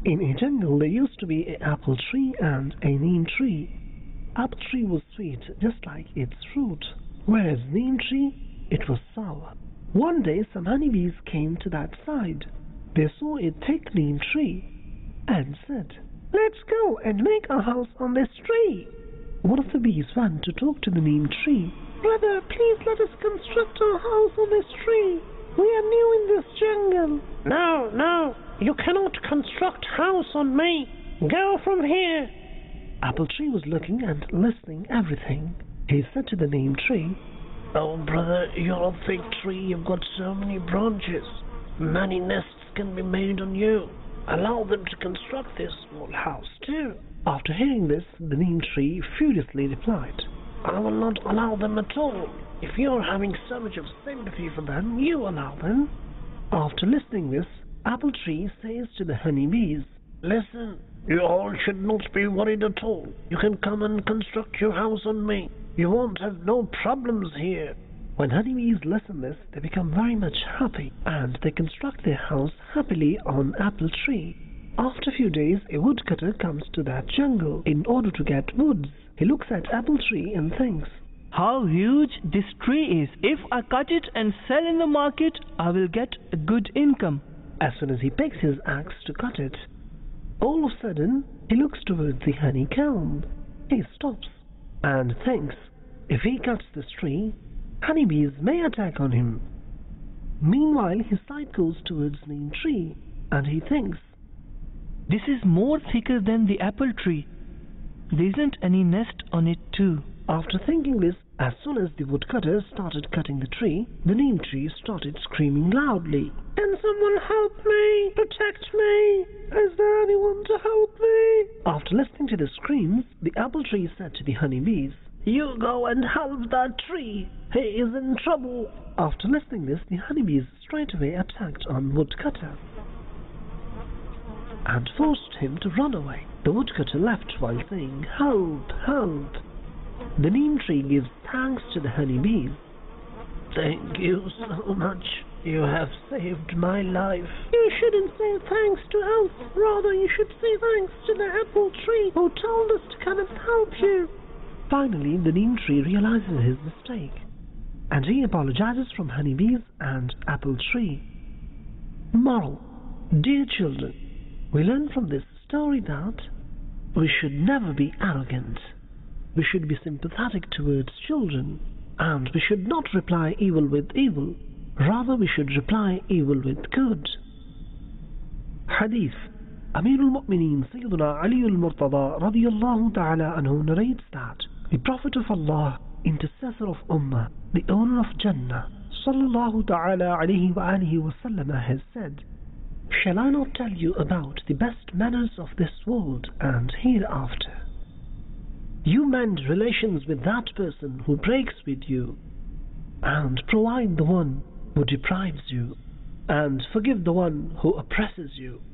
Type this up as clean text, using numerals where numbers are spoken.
In a jungle there used to be an apple tree and a neem tree. Apple tree was sweet just like its fruit, whereas neem tree, it was sour. One day some honeybees came to that side. They saw a thick neem tree and said, "Let's go and make a house on this tree." One of the bees went to talk to the neem tree. "Brother, please let us construct our house on this tree. We are new in this jungle." No, no, you cannot construct house on me. Go from here. Apple tree was looking and listening everything. He said to the neem tree, "Oh, brother, you're a thick tree. You've got so many branches. Many nests can be made on you. Allow them to construct this small house too." After hearing this, the neem tree furiously replied, "I will not allow them at all. If you're having so much of sympathy for them, you allow them." After listening this, Apple tree says to the honeybees, "Listen, you all should not be worried at all. You can come and construct your house on me. You won't have no problems here." When honeybees listen this, they become very much happy, and they construct their house happily on apple tree. After a few days, a woodcutter comes to that jungle in order to get woods. He looks at apple tree and thinks, "How huge this tree is! If I cut it and sell in the market, I will get a good income." As soon as he picks his axe to cut it, all of a sudden he looks towards the honeycomb. He stops and thinks, if he cuts this tree, honeybees may attack on him. Meanwhile, his sight goes towards the neem tree, and he thinks, "This is more thicker than the apple tree. There isn't any nest on it too." After thinking this, as soon as the woodcutter started cutting the tree, the neem tree started screaming loudly, "Can someone help me? Protect me! Is there anyone to help me?" After listening to the screams, the apple tree said to the honeybees, "You go and help that tree. He is in trouble." After listening this, the honeybees straightway attacked on woodcutter and forced him to run away. The woodcutter left while saying, "Help, help." The neem tree gives thanks to the honeybees. "Thank you so much. You have saved my life." "You shouldn't say thanks to us. Rather, you should say thanks to the apple tree who told us to come and help you." Finally, the neem tree realizes his mistake, and he apologizes from honeybees and apple tree. Moral: dear children, we learn from this story that we should never be arrogant. We should be sympathetic towards children, and we should not reply evil with evil. Rather, we should reply evil with good. Hadith. Amir al-Mu'mineen Sayyiduna Ali al-Murtada radiyallahu ta'ala anhu narrates that the Prophet of Allah, intercessor of Ummah, the owner of Jannah, sallallahu ta'ala alayhi wa alihi wa sallam, has said, "Shall I not tell you about the best manners of this world and hereafter? You mend relations with that person who breaks with you, and provide the one who deprives you, and forgive the one who oppresses you.